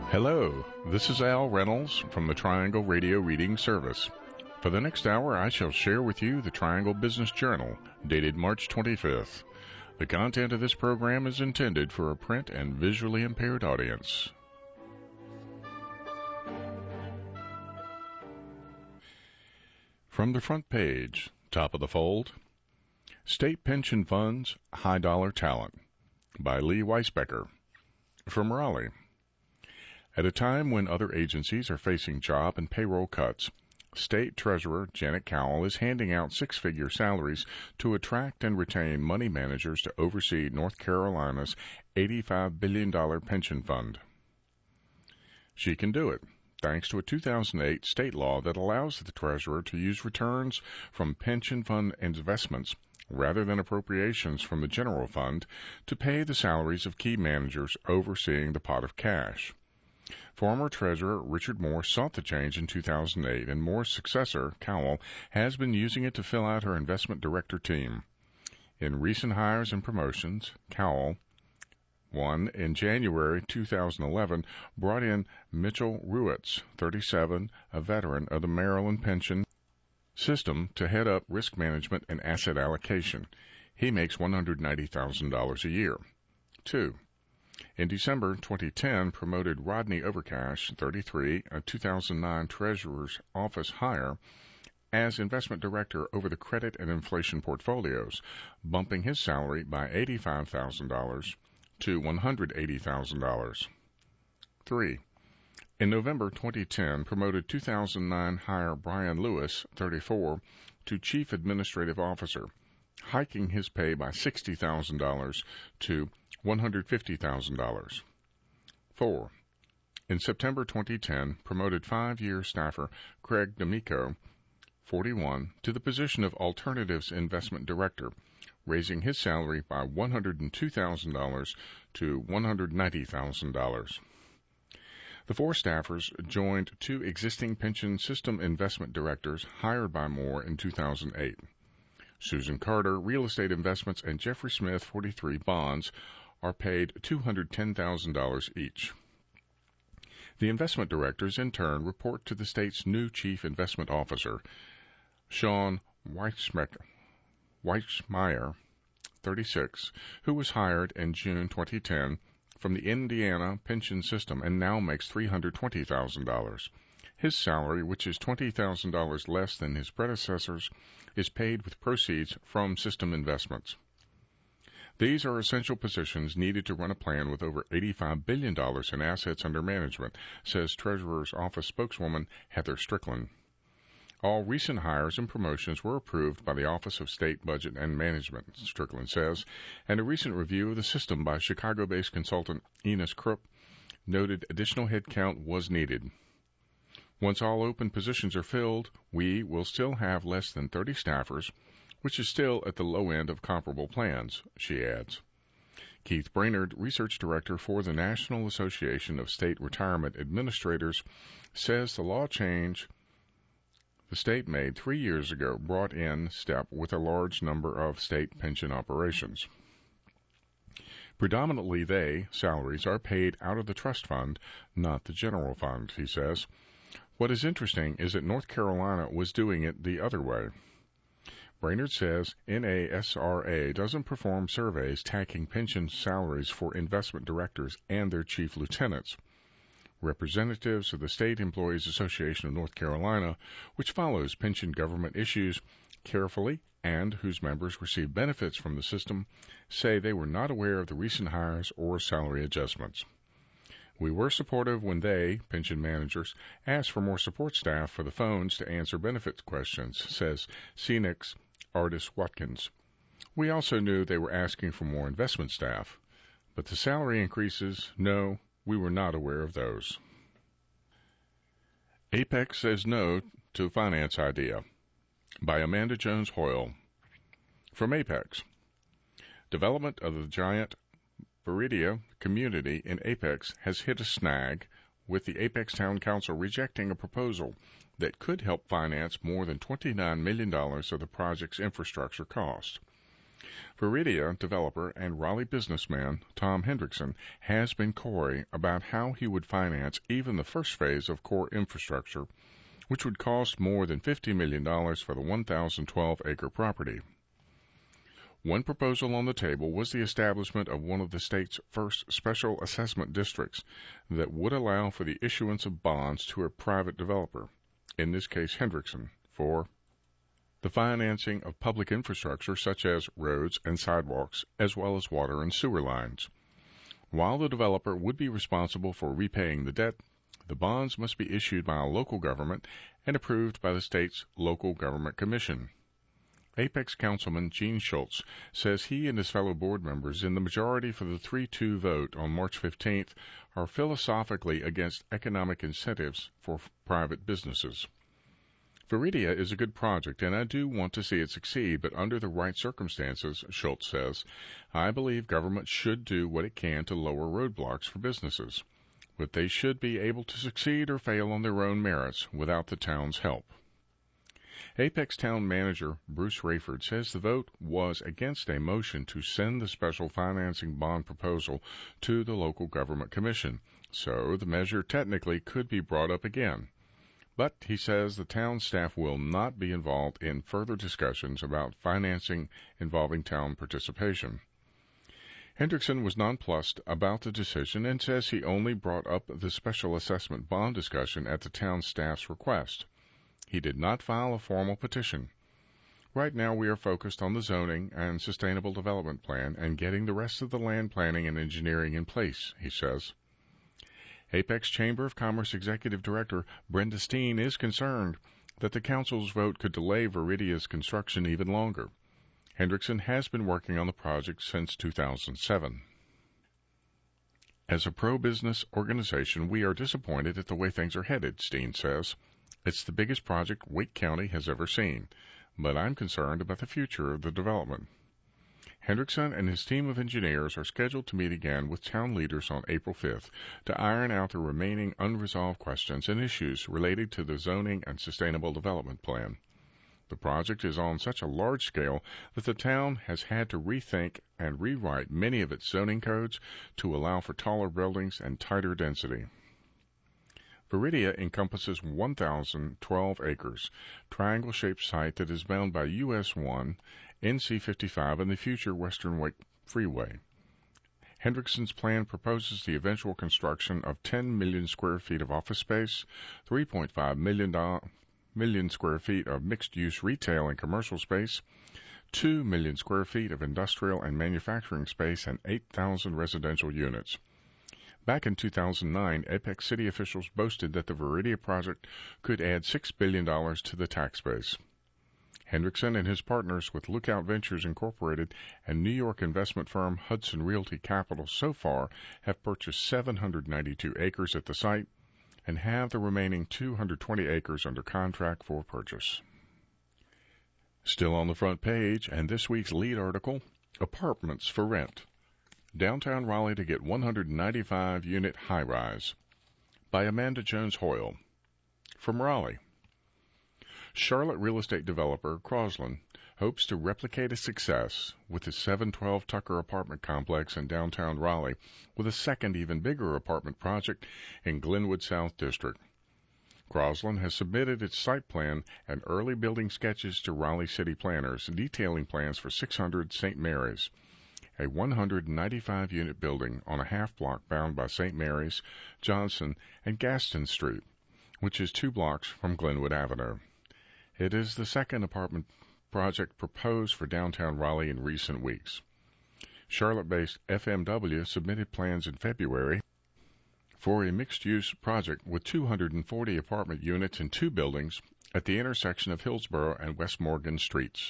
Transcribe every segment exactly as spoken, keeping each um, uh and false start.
Hello, this is Al Reynolds from the Triangle Radio Reading Service. For the next hour, I shall share with you the Triangle Business Journal, dated March twenty-fifth. The content of this program is intended for a print and visually impaired audience. From the front page, top of the fold, State Pension Funds, High Dollar Talent, by Lee Weisbecker, from Raleigh. At a time when other agencies are facing job and payroll cuts, State Treasurer Janet Cowell is handing out six-figure salaries to attract and retain money managers to oversee North Carolina's eighty-five billion dollars pension fund. She can do it, thanks to a two thousand eight state law that allows the Treasurer to use returns from pension fund investments rather than appropriations from the general fund to pay the salaries of key managers overseeing the pot of cash. Former Treasurer Richard Moore sought the change in two thousand eight, and Moore's successor, Cowell, has been using it to fill out her investment director team. In recent hires and promotions, Cowell, one in January two thousand eleven, brought in Mitchell Ruetz, thirty-seven, a veteran of the Maryland pension system, to head up risk management and asset allocation. He makes one hundred ninety thousand dollars a year. Two. In December twenty ten, promoted Rodney Overcash, thirty-three, a two thousand nine Treasurer's Office hire, as investment director over the credit and inflation portfolios, bumping his salary by eighty-five thousand dollars to one hundred eighty thousand dollars. Three. In November twenty ten, promoted two thousand nine hire Brian Lewis, thirty-four, to Chief Administrative Officer, hiking his pay by sixty thousand dollars to one hundred fifty thousand dollars. Four. In September twenty ten, promoted five-year staffer Craig D'Amico, forty-one, to the position of Alternatives Investment Director, raising his salary by one hundred two thousand dollars to one hundred ninety thousand dollars. The four staffers joined two existing pension system investment directors hired by Moore in two thousand eight. Susan Carter, Real Estate Investments, and Jeffrey Smith, forty-three, Bonds, are paid two hundred ten thousand dollars each. The investment directors, in turn, report to the state's new chief investment officer, Sean Weichmeyer, thirty-six, who was hired in June twenty ten from the Indiana pension system and now makes three hundred twenty thousand dollars. His salary, which is twenty thousand dollars less than his predecessors, is paid with proceeds from system investments. These are essential positions needed to run a plan with over eighty-five billion dollars in assets under management, says Treasurer's Office spokeswoman Heather Strickland. All recent hires and promotions were approved by the Office of State Budget and Management, Strickland says, and a recent review of the system by Chicago-based consultant Enos Krupp noted additional headcount was needed. Once all open positions are filled, we will still have less than thirty staffers, which is still at the low end of comparable plans, she adds. Keith Brainerd, research director for the National Association of State Retirement Administrators, says the law change the state made three years ago brought in step with a large number of state pension operations. Predominantly they, salaries, are paid out of the trust fund, not the general fund, he says. What is interesting is that North Carolina was doing it the other way. Brainerd says N A S R A doesn't perform surveys tagging pension salaries for investment directors and their chief lieutenants. Representatives of the State Employees Association of North Carolina, which follows pension government issues carefully and whose members receive benefits from the system, say they were not aware of the recent hires or salary adjustments. We were supportive when they, pension managers, asked for more support staff for the phones to answer benefits questions, says C N I C's Ardis Watkins. We also knew they were asking for more investment staff, but the salary increases, no, we were not aware of those. Apex says no to finance idea, by Amanda Jones Hoyle. From Apex. Development of the giant Viridia community in Apex has hit a snag, with the Apex Town Council rejecting a proposal that could help finance more than twenty-nine million dollars of the project's infrastructure cost. Viridia developer and Raleigh businessman Tom Hendrickson has been coy about how he would finance even the first phase of core infrastructure, which would cost more than fifty million dollars for the one thousand twelve acre property. One proposal on the table was the establishment of one of the state's first special assessment districts that would allow for the issuance of bonds to a private developer, in this case Hendrickson, for the financing of public infrastructure such as roads and sidewalks, as well as water and sewer lines. While the developer would be responsible for repaying the debt, the bonds must be issued by a local government and approved by the state's local government commission. Apex Councilman Gene Schultz says he and his fellow board members in the majority for the three two vote on March fifteenth are philosophically against economic incentives for private businesses. Viridia is a good project, and I do want to see it succeed, but under the right circumstances, Schultz says, I believe government should do what it can to lower roadblocks for businesses, but they should be able to succeed or fail on their own merits without the town's help. Apex Town Manager Bruce Rayford says the vote was against a motion to send the special financing bond proposal to the local government commission, so the measure technically could be brought up again. But he says the town staff will not be involved in further discussions about financing involving town participation. Hendrickson was nonplussed about the decision and says he only brought up the special assessment bond discussion at the town staff's request. He did not file a formal petition. Right now we are focused on the zoning and sustainable development plan and getting the rest of the land planning and engineering in place, he says. Apex Chamber of Commerce Executive Director Brenda Steen is concerned that the council's vote could delay Viridia's construction even longer. Hendrickson has been working on the project since two thousand seven. As a pro-business organization, we are disappointed at the way things are headed, Steen says. It's the biggest project Wake County has ever seen, but I'm concerned about the future of the development. Hendrickson and his team of engineers are scheduled to meet again with town leaders on April fifth to iron out the remaining unresolved questions and issues related to the zoning and sustainable development plan. The project is on such a large scale that the town has had to rethink and rewrite many of its zoning codes to allow for taller buildings and tighter density. Viridia encompasses one thousand twelve acres, triangle-shaped site that is bound by U S one, N C fifty-five, and the future Western Wake Freeway. Hendrickson's plan proposes the eventual construction of ten million square feet of office space, three point five million, million square feet of mixed-use retail and commercial space, two million square feet of industrial and manufacturing space, and eight thousand residential units. Back in two thousand nine, Apex city officials boasted that the Viridia project could add six billion dollars to the tax base. Hendrickson and his partners with Lookout Ventures Incorporated and New York investment firm Hudson Realty Capital so far have purchased seven hundred ninety-two acres at the site and have the remaining two hundred twenty acres under contract for purchase. Still on the front page, and this week's lead article, Apartments for Rent. Downtown Raleigh to get one hundred ninety-five unit high-rise, by Amanda Jones Hoyle. From Raleigh. Charlotte real estate developer Crosland hopes to replicate its success with the seven twelve Tucker apartment complex in downtown Raleigh with a second, even bigger apartment project in Glenwood South District. Crosland has submitted its site plan and early building sketches to Raleigh city planners, detailing plans for six hundred Saint Mary's, a one hundred ninety-five unit building on a half-block bound by Saint Mary's, Johnson, and Gaston Street, which is two blocks from Glenwood Avenue. It is the second apartment project proposed for downtown Raleigh in recent weeks. Charlotte-based F M W submitted plans in February for a mixed-use project with two hundred forty apartment units in two buildings at the intersection of Hillsborough and West Morgan Streets.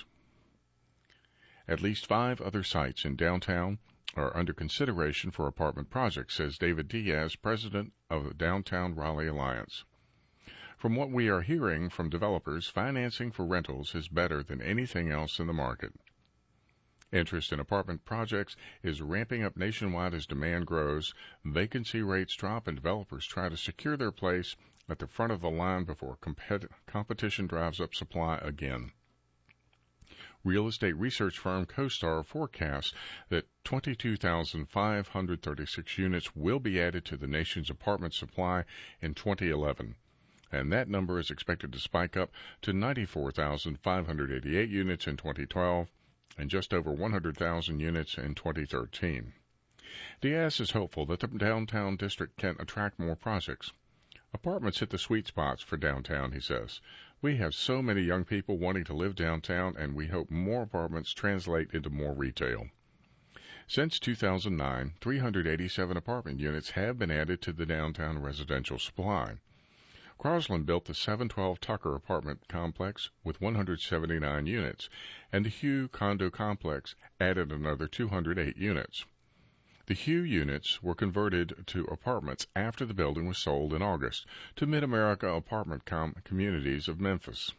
At least five other sites in downtown are under consideration for apartment projects, says David Diaz, president of the Downtown Raleigh Alliance. From what we are hearing from developers, financing for rentals is better than anything else in the market. Interest in apartment projects is ramping up nationwide as demand grows, vacancy rates drop, and developers try to secure their place at the front of the line before compet- competition drives up supply again. Real estate research firm CoStar forecasts that twenty-two thousand five hundred thirty-six units will be added to the nation's apartment supply in twenty eleven, and that number is expected to spike up to ninety-four thousand five hundred eighty-eight units in twenty twelve and just over one hundred thousand units in twenty thirteen. Diaz is hopeful that the downtown district can attract more projects. Apartments hit the sweet spots for downtown, he says. We have so many young people wanting to live downtown, and we hope more apartments translate into more retail. Since two thousand nine, three hundred eighty-seven apartment units have been added to the downtown residential supply. Crosland built the seven twelve Tucker apartment complex with one hundred seventy-nine units, and the Hugh condo complex added another two hundred eight units. The Hugh units were converted to apartments after the building was sold in August to Mid-America Apartment Com- Communities of Memphis.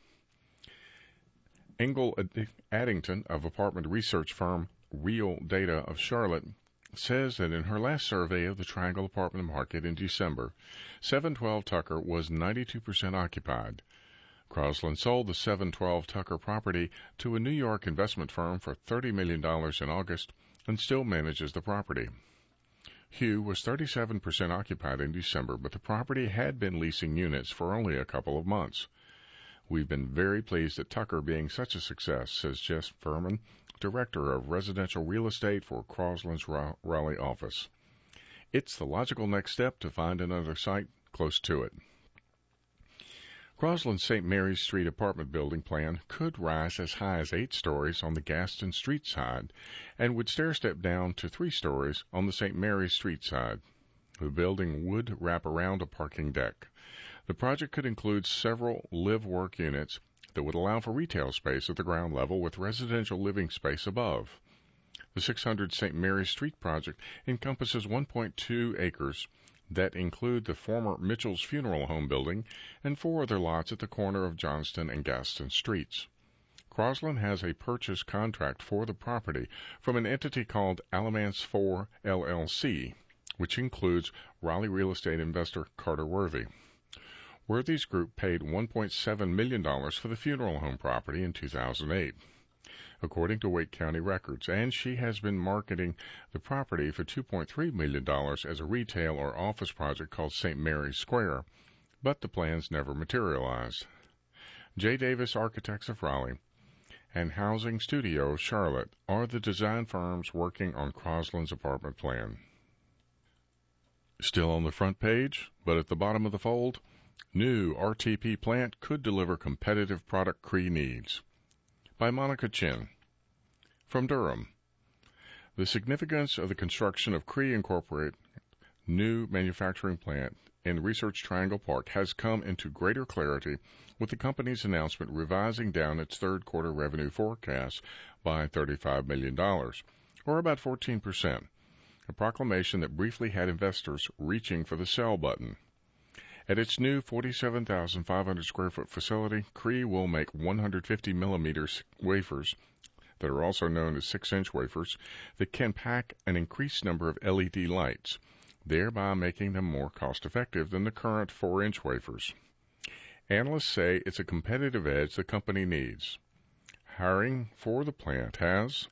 Engel Addington of apartment research firm Real Data of Charlotte says that in her last survey of the Triangle apartment market in December, seven twelve Tucker was ninety-two percent occupied. Crosland sold the seven twelve Tucker property to a New York investment firm for thirty million dollars in August and still manages the property. Hugh was thirty-seven percent occupied in December, but the property had been leasing units for only a couple of months. We've been very pleased at Tucker being such a success, says Jess Furman, Director of Residential Real Estate for Crosland's Raleigh office. It's the logical next step to find another site close to it. Crosland's Saint Mary's Street apartment building plan could rise as high as eight stories on the Gaston Street side and would stair-step down to three stories on the Saint Mary's Street side. The building would wrap around a parking deck. The project could include several live-work units that would allow for retail space at the ground level with residential living space above. The six hundred Saint Mary's Street project encompasses one point two acres that include the former Mitchell's Funeral Home building and four other lots at the corner of Johnston and Gaston Streets. Crosland has a purchase contract for the property from an entity called Alamance four L L C, which includes Raleigh real estate investor Carter Worthy. Worthy's group paid one point seven million dollars for the funeral home property in two thousand eight. According to Wake County records, and she has been marketing the property for two point three million dollars as a retail or office project called Saint Mary's Square, but the plans never materialized. J. Davis Architects of Raleigh and Housing Studio of Charlotte are the design firms working on Crosland's apartment plan. Still on the front page, but at the bottom of the fold, new R T P plant could deliver competitive product Cree needs. By Monica Chin. From Durham. The significance of the construction of Cree Incorporated new manufacturing plant in Research Triangle Park has come into greater clarity with the company's announcement revising down its third quarter revenue forecast by thirty-five million dollars, or about fourteen percent, a proclamation that briefly had investors reaching for the sell button. At its new forty-seven thousand five hundred square foot facility, Cree will make one hundred fifty millimeter wafers that are also known as six inch wafers that can pack an increased number of L E D lights, thereby making them more cost-effective than the current four inch wafers. Analysts say it's a competitive edge the company needs. Hiring for the plant has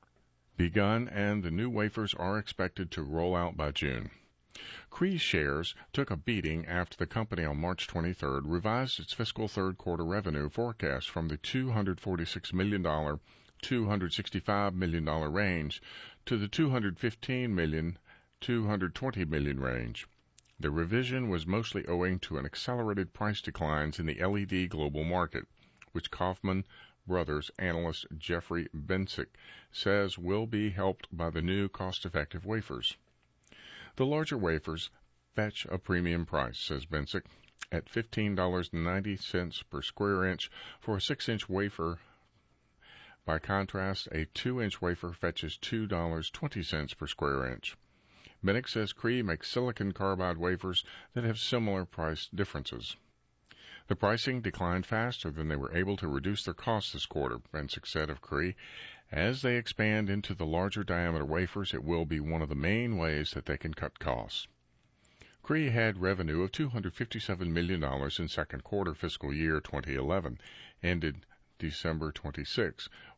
begun, and the new wafers are expected to roll out by June. Cree shares took a beating after the company on March twenty-third revised its fiscal third quarter revenue forecast from the two hundred forty-six million dollars, two hundred sixty-five million dollars range to the two hundred fifteen million dollars, two hundred twenty million dollars range. The revision was mostly owing to an accelerated price declines in the L E D global market, which Kaufman Brothers analyst Jeffrey Bensick says will be helped by the new cost-effective wafers. The larger wafers fetch a premium price, says Bensick, at fifteen dollars and ninety cents per square inch for a six inch wafer. By contrast, a two inch wafer fetches two dollars and twenty cents per square inch. Bensick says Cree makes silicon carbide wafers that have similar price differences. The pricing declined faster than they were able to reduce their costs this quarter, Bensick said of Cree. As they expand into the larger diameter wafers, it will be one of the main ways that they can cut costs. Cree had revenue of two hundred fifty-seven million dollars in second quarter fiscal year twenty eleven, ended December twenty-sixth,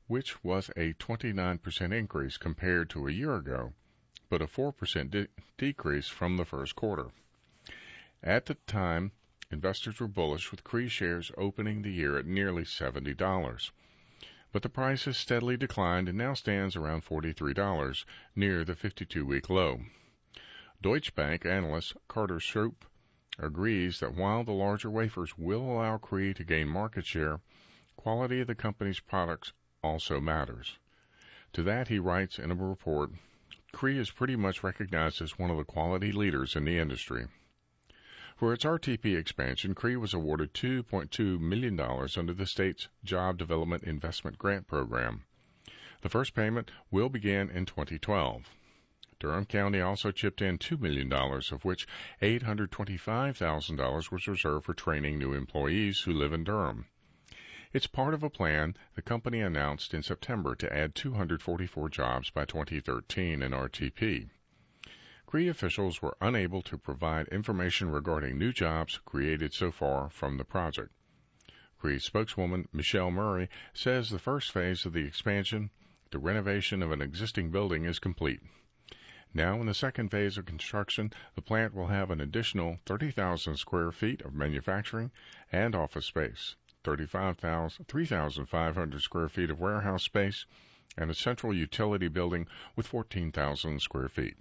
which was a twenty-nine percent increase compared to a year ago, but a four percent de- decrease from the first quarter. At the time, investors were bullish, with C R E shares opening the year at nearly seventy dollars. But the price has steadily declined and now stands around forty-three dollars, near the fifty-two-week low. Deutsche Bank analyst Carter Schroep agrees that while the larger wafers will allow C R E to gain market share, quality of the company's products also matters. To that, he writes in a report, C R E is pretty much recognized as one of the quality leaders in the industry. For its R T P expansion, C R E was awarded two point two million dollars under the state's Job Development Investment Grant Program. The first payment will begin in twenty twelve. Durham County also chipped in two million dollars, of which eight hundred twenty-five thousand dollars was reserved for training new employees who live in Durham. It's part of a plan the company announced in September to add two hundred forty-four jobs by twenty thirteen in R T P. C R E officials were unable to provide information regarding new jobs created so far from the project. C R E spokeswoman Michelle Murray says the first phase of the expansion, the renovation of an existing building, is complete. Now, in the second phase of construction, the plant will have an additional thirty thousand square feet of manufacturing and office space, three thousand five hundred square feet of warehouse space, and a central utility building with fourteen thousand square feet.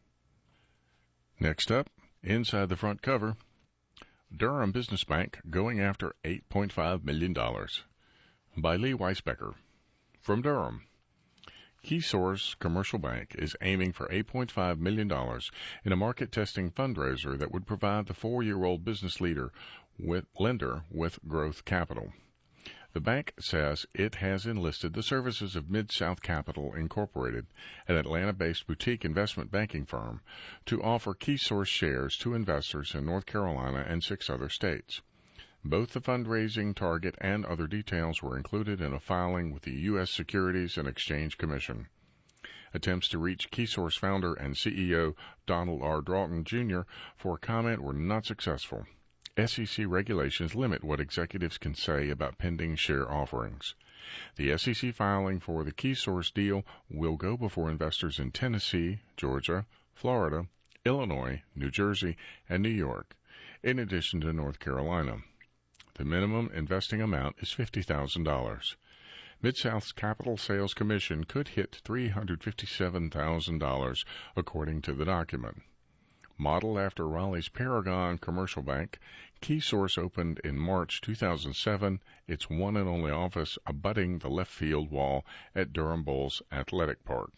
Next up, inside the front cover, Durham Business Bank going after eight point five million dollars by Lee Weisbecker. From Durham, KeySource Commercial Bank is aiming for eight point five million dollars in a market-testing fundraiser that would provide the four-year-old business leader with lender with growth capital. The bank says it has enlisted the services of Mid-South Capital Incorporated, an Atlanta-based boutique investment banking firm, to offer KeySource shares to investors in North Carolina and six other states. Both the fundraising target and other details were included in a filing with the U S Securities and Exchange Commission. Attempts to reach KeySource founder and C E O Donald R. Broughton, Junior for comment were not successful. S E C regulations limit what executives can say about pending share offerings. The S E C filing for the KeySource deal will go before investors in Tennessee, Georgia, Florida, Illinois, New Jersey, and New York, in addition to North Carolina. The minimum investing amount is fifty thousand dollars. Mid-South's Capital Sales Commission could hit three hundred fifty-seven thousand dollars, according to the document. Modeled after Raleigh's Paragon Commercial Bank, KeySource opened in March two thousand seven, its one and only office abutting the left field wall at Durham Bulls Athletic Park.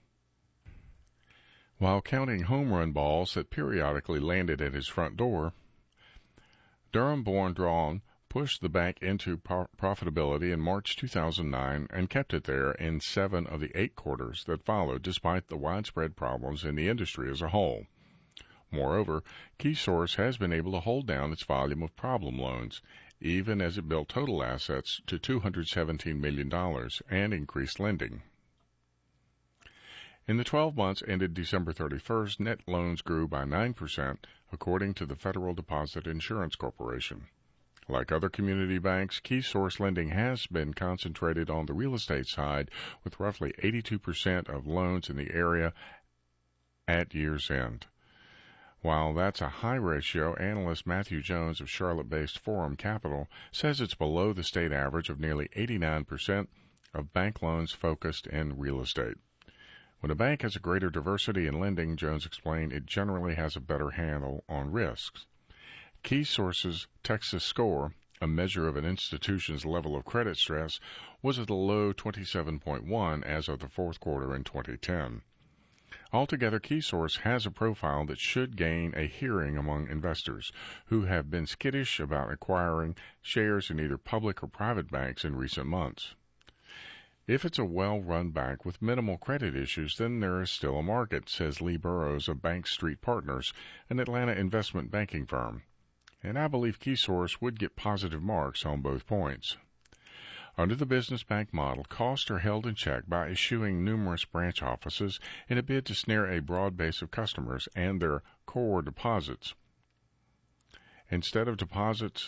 While counting home run balls that periodically landed at his front door, Durham-born Drawn pushed the bank into pro- profitability in March two thousand nine and kept it there in seven of the eight quarters that followed, despite the widespread problems in the industry as a whole. Moreover, KeySource has been able to hold down its volume of problem loans, even as it built total assets to two hundred seventeen million dollars and increased lending. In the twelve months ended December thirty-first, net loans grew by nine percent, according to the Federal Deposit Insurance Corporation. Like other community banks, KeySource lending has been concentrated on the real estate side, with roughly eighty-two percent of loans in the area at year's end. While that's a high ratio, analyst Matthew Jones of Charlotte-based Forum Capital says it's below the state average of nearly eighty-nine percent of bank loans focused in real estate. When a bank has a greater diversity in lending, Jones explained, it generally has a better handle on risks. KeySource's Texas score, a measure of an institution's level of credit stress, was at a low twenty-seven point one as of the fourth quarter in twenty ten. Altogether, KeySource has a profile that should gain a hearing among investors who have been skittish about acquiring shares in either public or private banks in recent months. If it's a well-run bank with minimal credit issues, then there is still a market, says Lee Burrows of Bank Street Partners, an Atlanta investment banking firm. And I believe KeySource would get positive marks on both points. Under the business bank model, costs are held in check by issuing numerous branch offices in a bid to snare a broad base of customers and their core deposits. Instead of deposits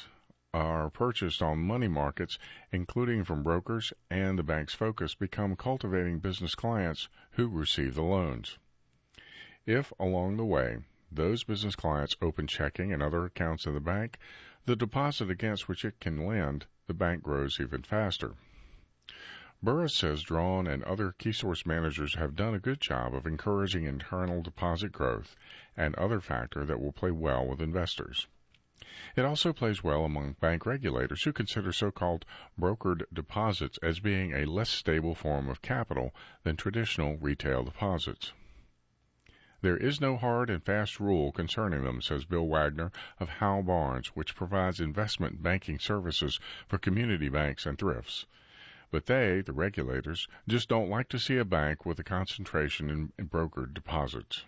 are purchased on money markets, including from brokers, and the bank's focus become cultivating business clients who receive the loans. If, along the way, those business clients open checking and other accounts in the bank, the deposit against which it can lend, the bank grows even faster. Burris says Drawn and other KeySource managers have done a good job of encouraging internal deposit growth, an other factor that will play well with investors. It also plays well among bank regulators who consider so-called brokered deposits as being a less stable form of capital than traditional retail deposits. There is no hard and fast rule concerning them, says Bill Wagner of Howe Barnes, which provides investment banking services for community banks and thrifts. But they, the regulators, just don't like to see a bank with a concentration in, in brokered deposits.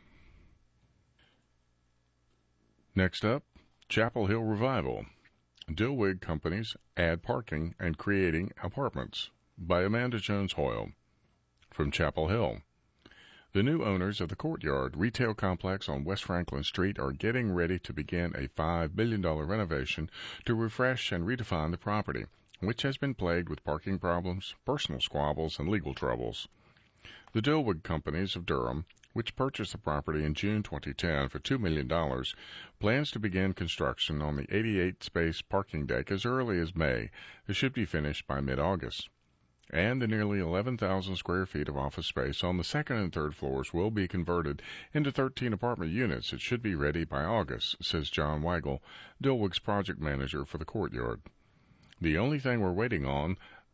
Next up, Chapel Hill Revival. Dillwig Companies add parking and creating apartments, by Amanda Jones Hoyle. From Chapel Hill. The new owners of the Courtyard retail complex on West Franklin Street are getting ready to begin a five billion dollars renovation to refresh and redefine the property, which has been plagued with parking problems, personal squabbles, and legal troubles. The Dillwig Companies of Durham, which purchased the property in June twenty ten for two million dollars, plans to begin construction on the eighty-eight space parking deck as early as May. It should be finished by mid-August. And the nearly eleven thousand square feet of office space on the second and third floors will be converted into thirteen apartment units. It should be ready by August, says John Weigel, Dillwig's project manager for the Courtyard. The only thing we're waiting on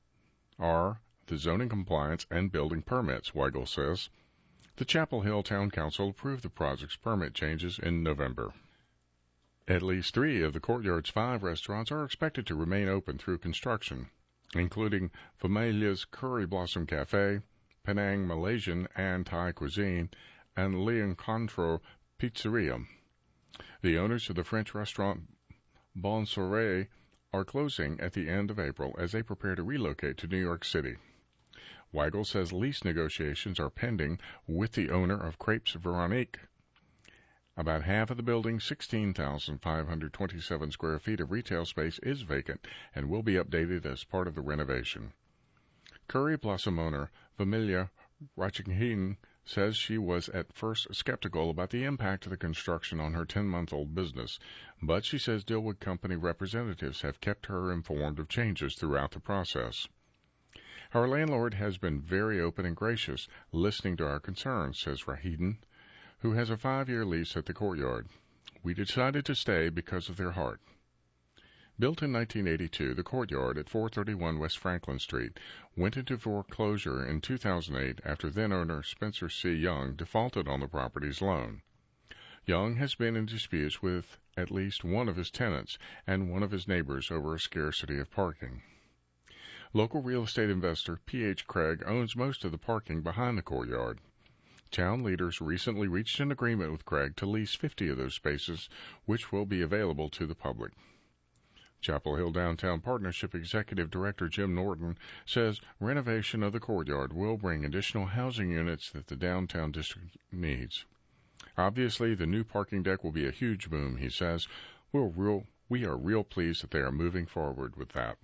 are the zoning compliance and building permits, Weigel says. The Chapel Hill Town Council approved the project's permit changes in November. At least three of the Courtyard's five restaurants are expected to remain open through construction, including Familia's Curry Blossom Cafe, Penang Malaysian and Thai Cuisine, and L'Encontro Pizzeria. The owners of the French restaurant Bon Soirée are closing at the end of April as they prepare to relocate to New York City. Weigel says lease negotiations are pending with the owner of Crepes Veronique. About half of the building's sixteen thousand five hundred twenty-seven square feet of retail space is vacant and will be updated as part of the renovation. Curry Blossom owner Familia Rachinghin says she was at first skeptical about the impact of the construction on her ten-month-old business, but she says Dillwig Company representatives have kept her informed of changes throughout the process. Our landlord has been very open and gracious, listening to our concerns, says Rahiden, who has a five-year lease at the Courtyard. We decided to stay because of their heart. Built in nineteen eighty-two, the Courtyard at four thirty-one West Franklin Street went into foreclosure in two thousand eight after then-owner Spencer C. Young defaulted on the property's loan. Young has been in disputes with at least one of his tenants and one of his neighbors over a scarcity of parking. Local real estate investor P H Craig owns most of the parking behind the Courtyard. Town leaders recently reached an agreement with Craig to lease fifty of those spaces, which will be available to the public. Chapel Hill Downtown Partnership Executive Director Jim Norton says renovation of the Courtyard will bring additional housing units that the downtown district needs. Obviously, the new parking deck will be a huge boom, he says. We're real, we are real pleased that they are moving forward with that.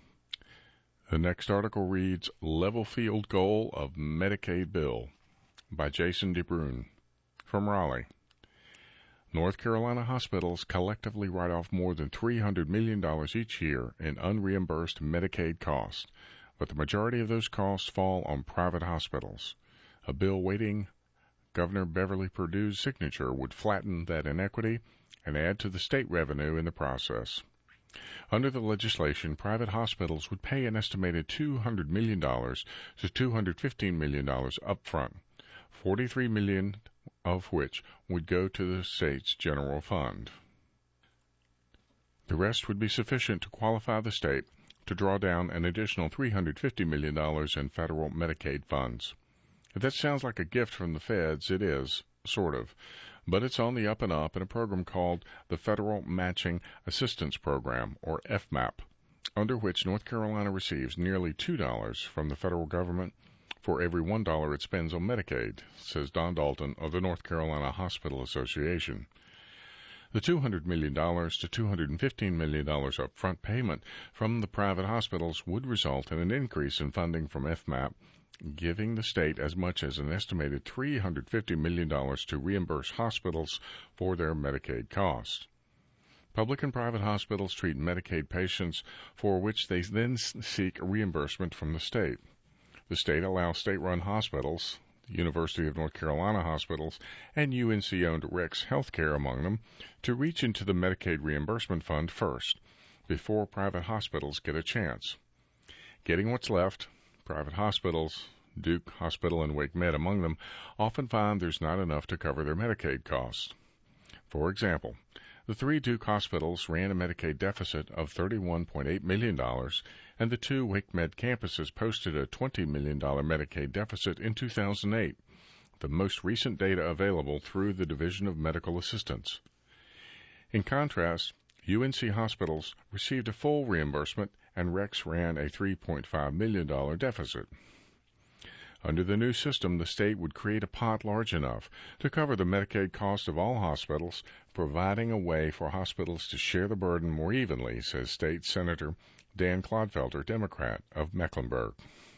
The next article reads, Level Field Goal of Medicaid Bill, by Jason DeBrune, from Raleigh. North Carolina hospitals collectively write off more than three hundred million dollars each year in unreimbursed Medicaid costs, but the majority of those costs fall on private hospitals. A bill waiting Governor Beverly Perdue's signature would flatten that inequity and add to the state revenue in the process. Under the legislation, private hospitals would pay an estimated two hundred million dollars to two hundred fifteen million dollars upfront, forty-three million dollars of which would go to the state's general fund. The rest would be sufficient to qualify the state to draw down an additional three hundred fifty million dollars in federal Medicaid funds. If that sounds like a gift from the feds, it is, sort of, but it's on the up and up in a program called the Federal Matching Assistance Program, or F MAP, under which North Carolina receives nearly two dollars from the federal government for every one dollar it spends on Medicaid, says Don Dalton of the North Carolina Hospital Association. The two hundred million dollars to two hundred fifteen million dollars upfront payment from the private hospitals would result in an increase in funding from F MAP, giving the state as much as an estimated three hundred fifty million dollars to reimburse hospitals for their Medicaid costs. Public and private hospitals treat Medicaid patients for which they then seek reimbursement from the state. The state allows state-run hospitals, the University of North Carolina hospitals, and U N C-owned Rex Healthcare among them, to reach into the Medicaid reimbursement fund first, before private hospitals get a chance. Getting what's left, private hospitals, Duke Hospital and Wake Med among them, often find there's not enough to cover their Medicaid costs. For example, the three Duke hospitals ran a Medicaid deficit of thirty-one point eight million dollars, and the two Wake Med campuses posted a twenty million dollars Medicaid deficit in two thousand eight, the most recent data available through the Division of Medical Assistance. In contrast, U N C hospitals received a full reimbursement, and Rex ran a three point five million dollars deficit. Under the new system, the state would create a pot large enough to cover the Medicaid cost of all hospitals, providing a way for hospitals to share the burden more evenly, says State Senator Dan Clodfelter, Democrat of Mecklenburg.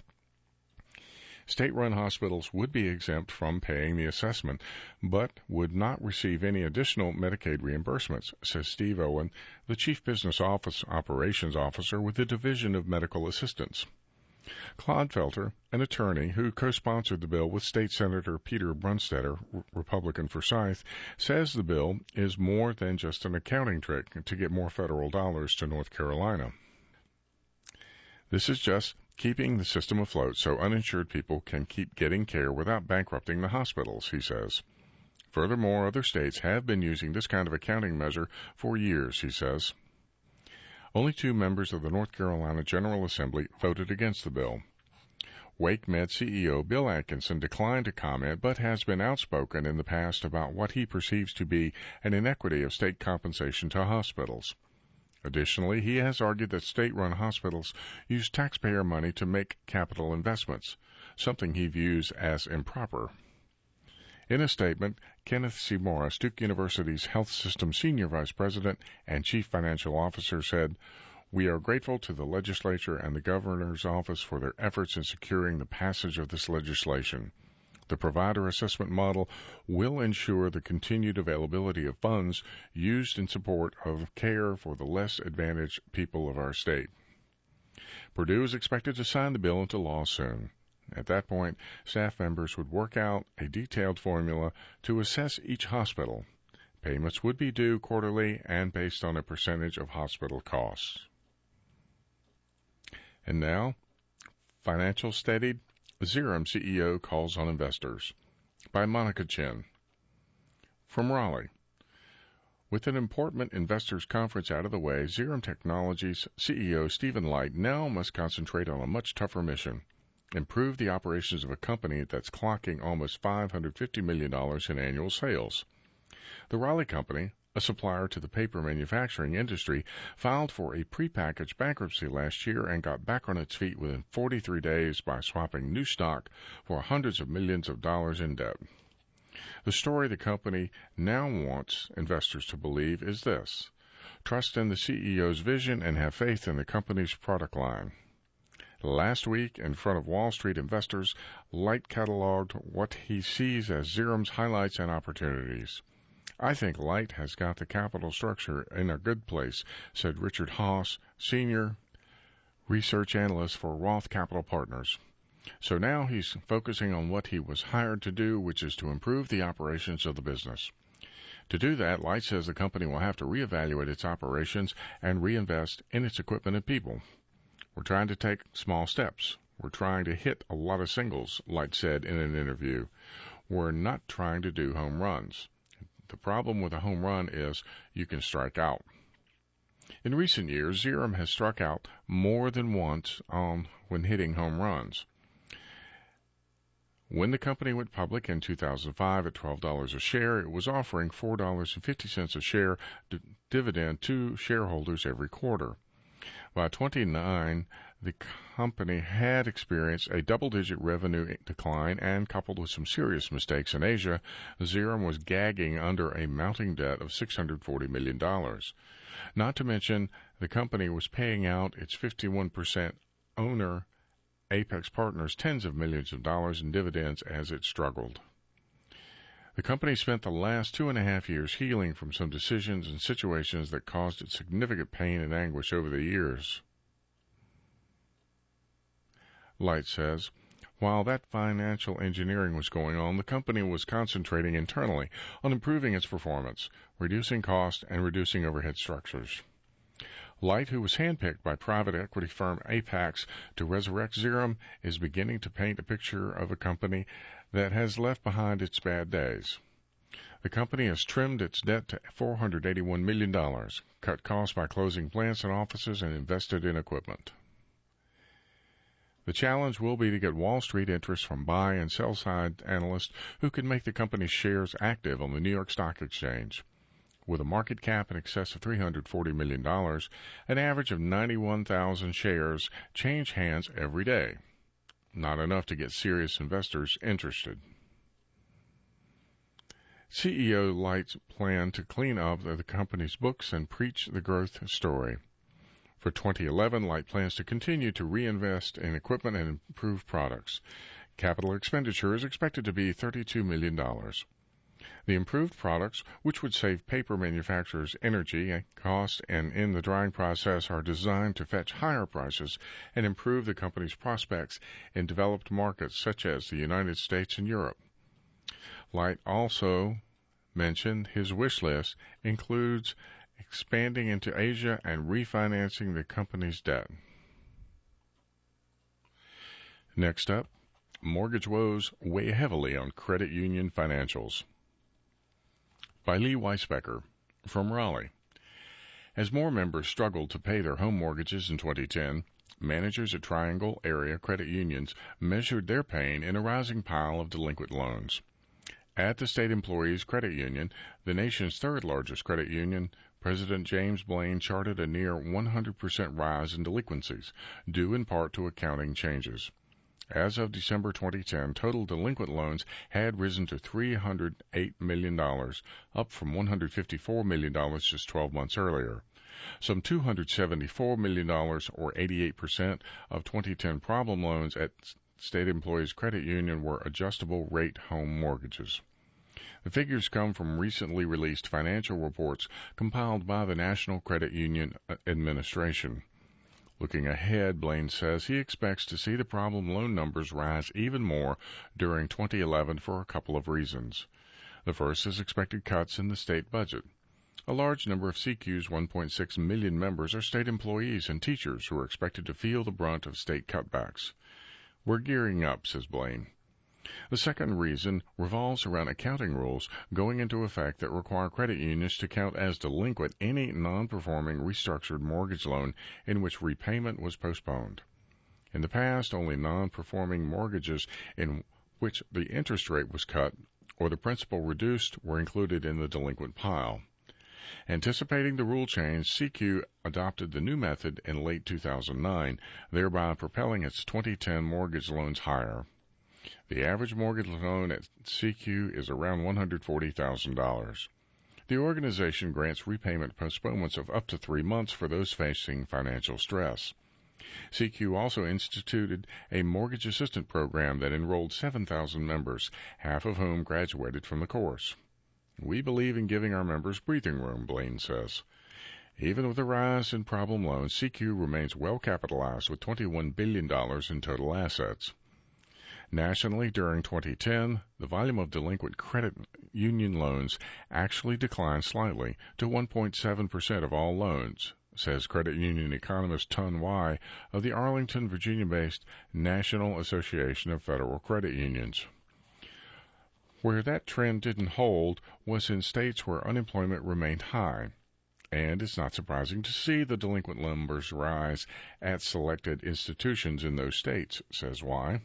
State-run hospitals would be exempt from paying the assessment, but would not receive any additional Medicaid reimbursements, says Steve Owen, the Chief Business Office Operations Officer with the Division of Medical Assistance. Clodfelter, an attorney who co-sponsored the bill with State Senator Peter Brunstetter, Republican Forsyth, says the bill is more than just an accounting trick to get more federal dollars to North Carolina. This is just keeping the system afloat so uninsured people can keep getting care without bankrupting the hospitals, he says. Furthermore, other states have been using this kind of accounting measure for years, he says. Only two members of the North Carolina General Assembly voted against the bill. Wake Med C E O Bill Atkinson declined to comment, but has been outspoken in the past about what he perceives to be an inequity of state compensation to hospitals. Additionally, he has argued that state-run hospitals use taxpayer money to make capital investments, something he views as improper. In a statement, Kenneth C. Morris, Duke University's Health System Senior Vice President and Chief Financial Officer, said, "We are grateful to the legislature and the governor's office for their efforts in securing the passage of this legislation. The provider assessment model will ensure the continued availability of funds used in support of care for the less advantaged people of our state." Purdue is expected to sign the bill into law soon. At that point, staff members would work out a detailed formula to assess each hospital. Payments would be due quarterly and based on a percentage of hospital costs. And now, financial steadied, Xerum C E O calls on investors, by Monica Chin. From Raleigh. With an important investors conference out of the way, Xerum Technologies C E O Stephen Light now must concentrate on a much tougher mission: improve the operations of a company that's clocking almost five hundred fifty million dollars in annual sales. The Raleigh Company, a supplier to the paper manufacturing industry, filed for a prepackaged bankruptcy last year and got back on its feet within forty-three days by swapping new stock for hundreds of millions of dollars in debt. The story the company now wants investors to believe is this: trust in the C E O's vision and have faith in the company's product line. Last week, in front of Wall Street investors, Light cataloged what he sees as Xerum's highlights and opportunities. "I think Light has got the capital structure in a good place," said Richard Haas, Senior Research Analyst for Roth Capital Partners. So now he's focusing on what he was hired to do, which is to improve the operations of the business. To do that, Light says the company will have to reevaluate its operations and reinvest in its equipment and people. "We're trying to take small steps. We're trying to hit a lot of singles," Light said in an interview. "We're not trying to do home runs. The problem with a home run is you can strike out." In recent years, Xerum has struck out more than once on when hitting home runs. When the company went public in two thousand five at twelve dollars a share, it was offering four dollars and fifty cents a share d- dividend to shareholders every quarter. By twenty-nine, the company had experienced a double-digit revenue decline, and coupled with some serious mistakes in Asia, Xerum was gagging under a mounting debt of six hundred forty million dollars. Not to mention, the company was paying out its fifty-one percent owner, Apex Partners, tens of millions of dollars in dividends as it struggled. The company spent the last two and a half years healing from some decisions and situations that caused it significant pain and anguish over the years. Light says, while that financial engineering was going on, the company was concentrating internally on improving its performance, reducing costs, and reducing overhead structures. Light, who was handpicked by private equity firm Apax to resurrect Xerum, is beginning to paint a picture of a company that has left behind its bad days. The company has trimmed its debt to four hundred eighty-one million dollars, cut costs by closing plants and offices, and invested in equipment. The challenge will be to get Wall Street interest from buy and sell side analysts who can make the company's shares active on the New York Stock Exchange. With a market cap in excess of three hundred forty million dollars, an average of ninety-one thousand shares change hands every day. Not enough to get serious investors interested. C E O Light's plan to clean up the company's books and preach the growth story. For twenty eleven, Light plans to continue to reinvest in equipment and improve products. Capital expenditure is expected to be thirty-two million dollars. The improved products, which would save paper manufacturers energy, cost, and in the drying process, are designed to fetch higher prices and improve the company's prospects in developed markets such as the United States and Europe. Light also mentioned his wish list includes expanding into Asia and refinancing the company's debt. Next up, mortgage woes weigh heavily on credit union financials. By Lee Weisbecker from Raleigh. As more members struggled to pay their home mortgages in twenty ten, managers at Triangle area credit unions measured their pain in a rising pile of delinquent loans. At the State Employees Credit Union, the nation's third-largest credit union, President James Blaine charted a near one hundred percent rise in delinquencies, due in part to accounting changes. As of December twenty ten, total delinquent loans had risen to three hundred eight million dollars, up from one hundred fifty-four million dollars just twelve months earlier. Some two hundred seventy-four million dollars, or eighty-eight percent, of twenty ten problem loans at State Employees Credit Union were adjustable rate home mortgages. The figures come from recently released financial reports compiled by the National Credit Union Administration. Looking ahead, Blaine says he expects to see the problem loan numbers rise even more during twenty eleven for a couple of reasons. The first is expected cuts in the state budget. A large number of C Q's one point six million members are state employees and teachers who are expected to feel the brunt of state cutbacks. We're gearing up, says Blaine. The second reason revolves around accounting rules going into effect that require credit unions to count as delinquent any non-performing restructured mortgage loan in which repayment was postponed. In the past, only non-performing mortgages in which the interest rate was cut or the principal reduced were included in the delinquent pile. Anticipating the rule change, C Q adopted the new method in late two thousand nine, thereby propelling its twenty ten mortgage loans higher. The average mortgage loan at C Q is around one hundred forty thousand dollars. The organization grants repayment postponements of up to three months for those facing financial stress. C Q also instituted a mortgage assistant program that enrolled seven thousand members, half of whom graduated from the course. We believe in giving our members breathing room, Blaine says. Even with a rise in problem loans, C Q remains well capitalized with twenty-one billion dollars in total assets. Nationally, during twenty ten, the volume of delinquent credit union loans actually declined slightly to one point seven percent of all loans, says credit union economist Tun Wai of the Arlington, Virginia-based National Association of Federal Credit Unions. Where that trend didn't hold was in states where unemployment remained high, and it's not surprising to see the delinquent numbers rise at selected institutions in those states, says Wai.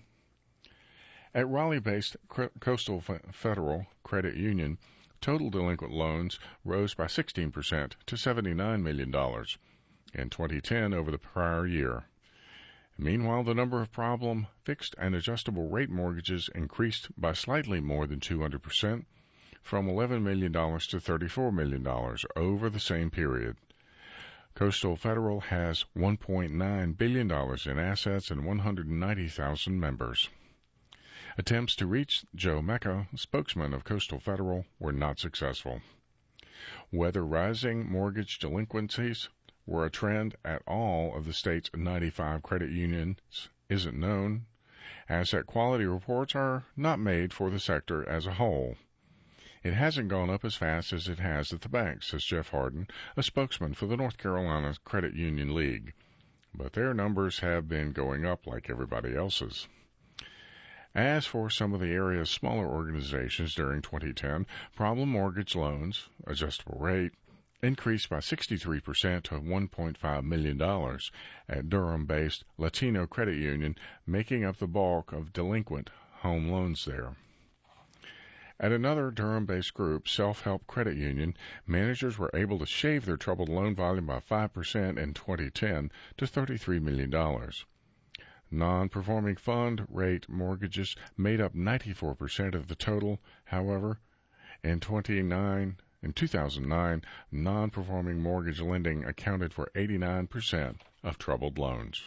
At Raleigh-based Coastal Federal Credit Union, total delinquent loans rose by sixteen percent to seventy-nine million dollars in twenty ten over the prior year. Meanwhile, the number of problem fixed and adjustable rate mortgages increased by slightly more than two hundred percent, from eleven million dollars to thirty-four million dollars over the same period. Coastal Federal has one point nine billion dollars in assets and one hundred ninety thousand members. Attempts to reach Joe Mecca, spokesman of Coastal Federal, were not successful. Whether rising mortgage delinquencies were a trend at all of the state's ninety-five credit unions isn't known. Asset quality reports are not made for the sector as a whole. It hasn't gone up as fast as it has at the bank, says Jeff Harden, a spokesman for the North Carolina Credit Union League. But their numbers have been going up like everybody else's. As for some of the area's smaller organizations during twenty ten, problem mortgage loans, adjustable rate, increased by sixty-three percent to one point five million dollars at Durham-based Latino Credit Union, making up the bulk of delinquent home loans there. At another Durham-based group, Self-Help Credit Union, managers were able to shave their troubled loan volume by five percent in twenty ten to thirty-three million dollars. Non-performing fund rate mortgages made up ninety-four percent of the total. However, in twenty-nine In two thousand nine, non-performing mortgage lending accounted for eighty-nine percent of troubled loans.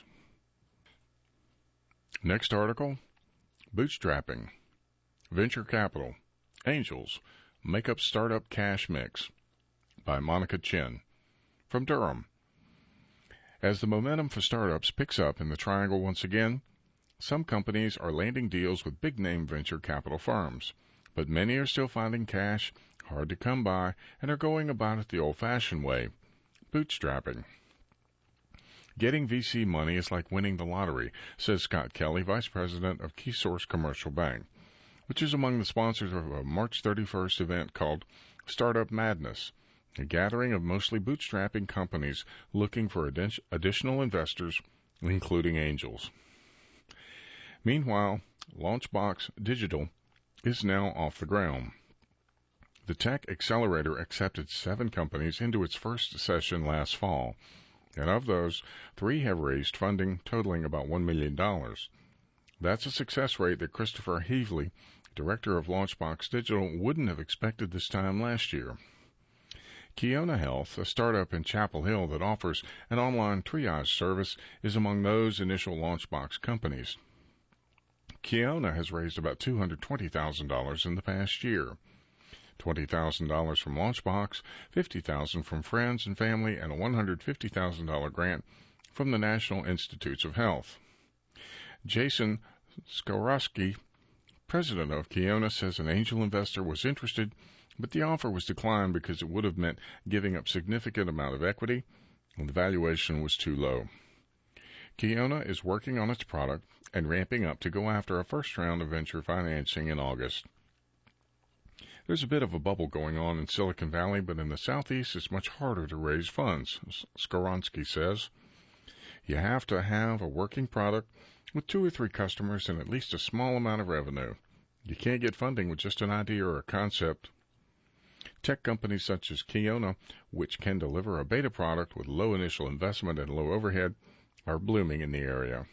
Next article, Bootstrapping. Venture Capital. Angels. Make up Startup Cash Mix by Monica Chin. From Durham. As the momentum for startups picks up in the Triangle once again, some companies are landing deals with big-name venture capital firms, but many are still finding cash hard to come by, and are going about it the old-fashioned way, bootstrapping. Getting V C money is like winning the lottery, says Scott Kelly, Vice President of KeySource Commercial Bank, which is among the sponsors of a March thirty-first event called Startup Madness, a gathering of mostly bootstrapping companies looking for adi- additional investors, including angels. Meanwhile, Launchbox Digital is now off the ground. The Tech Accelerator accepted seven companies into its first session last fall, and of those, three have raised funding totaling about one million dollars. That's a success rate that Christopher Heavley, director of Launchbox Digital, wouldn't have expected this time last year. Kiona Health, a startup in Chapel Hill that offers an online triage service, is among those initial Launchbox companies. Kiona has raised about two hundred twenty thousand dollars in the past year. twenty thousand dollars from Launchbox, fifty thousand dollars from friends and family, and a one hundred fifty thousand dollars grant from the National Institutes of Health. Jason Skorowski, president of Kiona, says an angel investor was interested, but the offer was declined because it would have meant giving up significant amount of equity, and the valuation was too low. Kiona is working on its product and ramping up to go after a first round of venture financing in August. There's a bit of a bubble going on in Silicon Valley, but in the Southeast it's much harder to raise funds, Skoronsky says. You have to have a working product with two or three customers and at least a small amount of revenue. You can't get funding with just an idea or a concept. Tech companies such as Kiona, which can deliver a beta product with low initial investment and low overhead, are blooming in the area.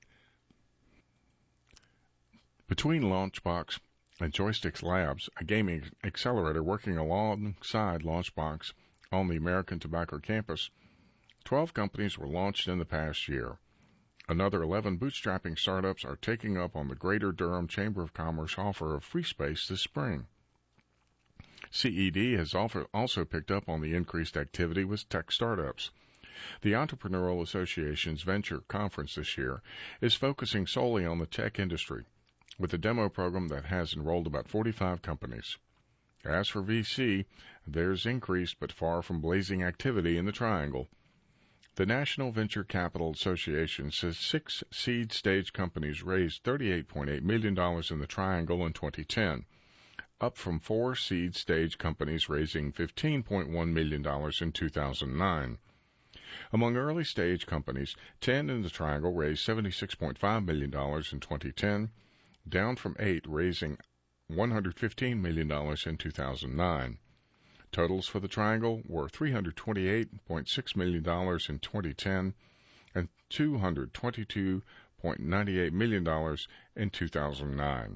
Between Launchbox and Joysticks Labs, a gaming accelerator working alongside Launchbox on the American Tobacco campus, twelve companies were launched in the past year. Another eleven bootstrapping startups are taking up on the Greater Durham Chamber of Commerce offer of free space this spring. C E D has also picked up on the increased activity with tech startups. The Entrepreneurial Association's Venture Conference this year is focusing solely on the tech industry, with a demo program that has enrolled about forty-five companies. As for V C, there's increased but far from blazing activity in the Triangle. The National Venture Capital Association says six seed stage companies raised thirty-eight point eight million dollars in the Triangle in twenty ten, up from four seed stage companies raising fifteen point one million dollars in two thousand nine. Among early stage companies, ten in the Triangle raised seventy-six point five million dollars in twenty ten, down from eight raising one hundred fifteen million dollars in two thousand nine. Totals for the Triangle were three hundred twenty-eight point six million dollars in twenty ten and two hundred twenty-two point nine eight million dollars in two thousand nine.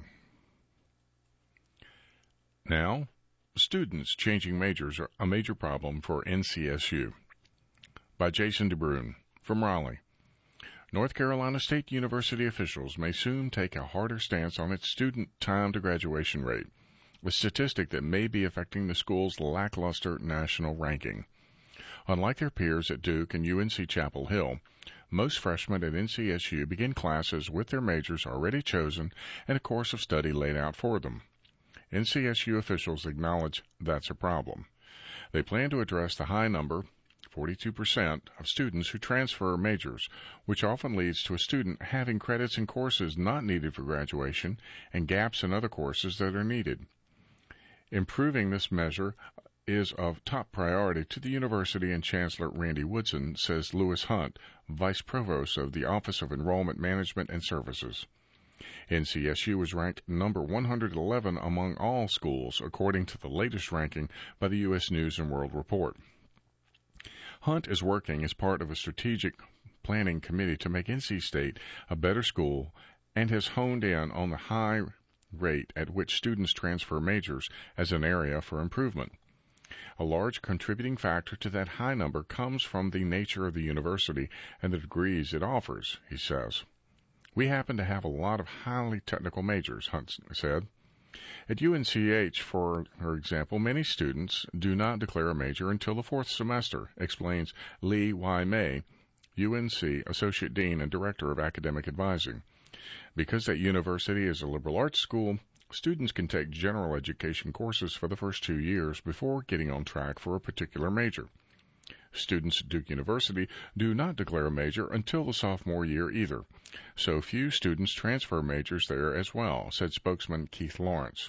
Now, students changing majors are a major problem for N C S U. By Jason DeBruin from Raleigh. North Carolina State University officials may soon take a harder stance on its student time to graduation rate, a statistic that may be affecting the school's lackluster national ranking. Unlike their peers at Duke and U N C Chapel Hill, most freshmen at N C S U begin classes with their majors already chosen and a course of study laid out for them. N C S U officials acknowledge that's a problem. They plan to address the high number, forty-two percent, of students who transfer majors, which often leads to a student having credits in courses not needed for graduation and gaps in other courses that are needed. Improving this measure is of top priority to the university, and Chancellor Randy Woodson, says Lewis Hunt, Vice Provost of the Office of Enrollment Management and Services. N C S U was ranked number one hundred eleven among all schools, according to the latest ranking by the U S News and World Report. Hunt is working as part of a strategic planning committee to make N C State a better school and has honed in on the high rate at which students transfer majors as an area for improvement. A large contributing factor to that high number comes from the nature of the university and the degrees it offers, he says. We happen to have a lot of highly technical majors, Hunt said. At U N C H, for example, many students do not declare a major until the fourth semester, explains Lee Y. May, U N C Associate Dean and Director of Academic Advising. Because that university is a liberal arts school, students can take general education courses for the first two years before getting on track for a particular major. Students at Duke University do not declare a major until the sophomore year either, so few students transfer majors there as well, said spokesman Keith Lawrence.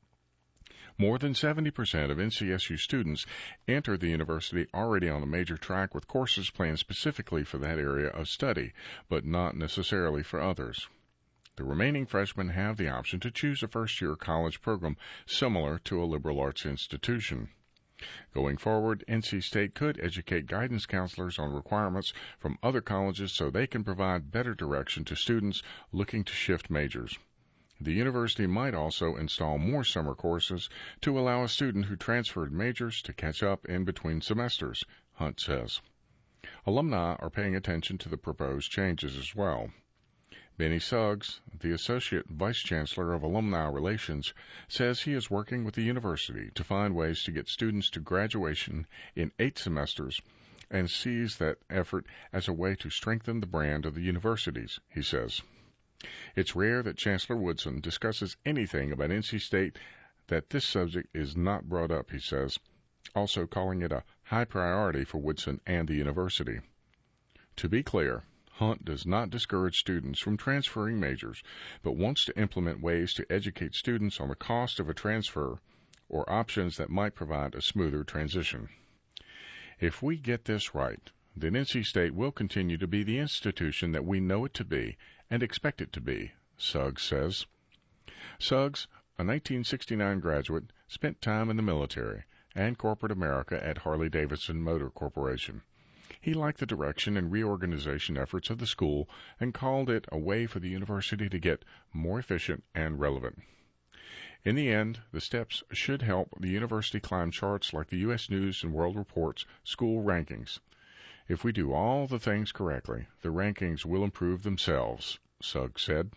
More than seventy percent of N C S U students enter the university already on a major track with courses planned specifically for that area of study, but not necessarily for others. The remaining freshmen have the option to choose a first-year college program similar to a liberal arts institution. Going forward, N C State could educate guidance counselors on requirements from other colleges so they can provide better direction to students looking to shift majors. The university might also install more summer courses to allow a student who transferred majors to catch up in between semesters, Hunt says. Alumni are paying attention to the proposed changes as well. Benny Suggs, the Associate Vice Chancellor of Alumni Relations, says he is working with the university to find ways to get students to graduation in eight semesters and sees that effort as a way to strengthen the brand of the universities, he says. It's rare that Chancellor Woodson discusses anything about N C State that this subject is not brought up, he says, also calling it a high priority for Woodson and the university. To be clear, Hunt does not discourage students from transferring majors, but wants to implement ways to educate students on the cost of a transfer or options that might provide a smoother transition. If we get this right, then N C State will continue to be the institution that we know it to be and expect it to be, Suggs says. Suggs, a nineteen sixty-nine graduate, spent time in the military and corporate America at Harley-Davidson Motor Corporation. He liked the direction and reorganization efforts of the school and called it a way for the university to get more efficient and relevant. In the end, the steps should help the university climb charts like the U S News and World Report's school rankings. If we do all the things correctly, the rankings will improve themselves, Suggs said.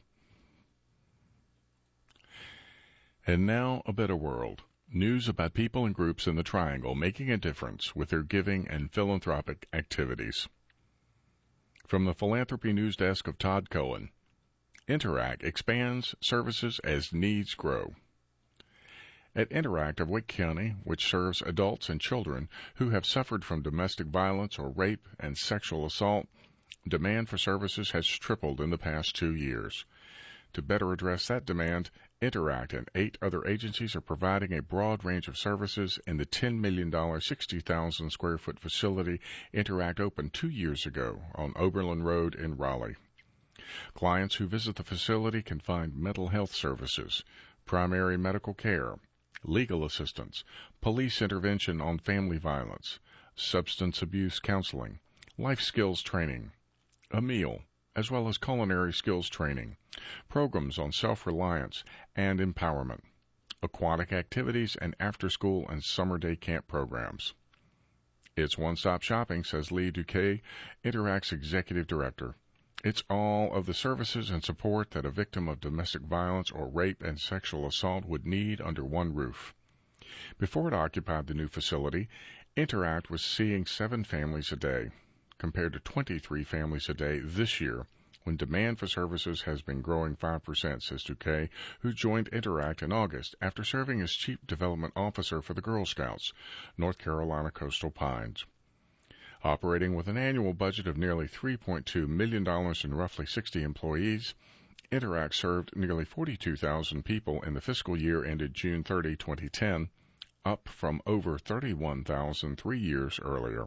And now a better world. News about people and groups in the Triangle making a difference with their giving and philanthropic activities. From the Philanthropy News Desk of Todd Cohen, Interact expands services as needs grow. At Interact of Wake County, which serves adults and children who have suffered from domestic violence or rape and sexual assault, demand for services has tripled in the past two years. To better address that demand, Interact and eight other agencies are providing a broad range of services in the ten million dollars, sixty thousand square foot facility Interact opened two years ago on Oberlin Road in Raleigh. Clients who visit the facility can find mental health services, primary medical care, legal assistance, police intervention on family violence, substance abuse counseling, life skills training, a meal, as well as culinary skills training, programs on self-reliance and empowerment, aquatic activities, and after-school and summer day camp programs. It's one-stop shopping, says Lee Duque, Interact's executive director. It's all of the services and support that a victim of domestic violence or rape and sexual assault would need under one roof. Before it occupied the new facility, Interact was seeing seven families a day, compared to twenty-three families a day this year, when demand for services has been growing five percent, says Duque, who joined Interact in August after serving as Chief Development Officer for the Girl Scouts, North Carolina Coastal Pines. Operating with an annual budget of nearly three point two million dollars and roughly sixty employees, Interact served nearly forty-two thousand people in the fiscal year ended June thirtieth, twenty ten, up from over thirty-one thousand three years earlier.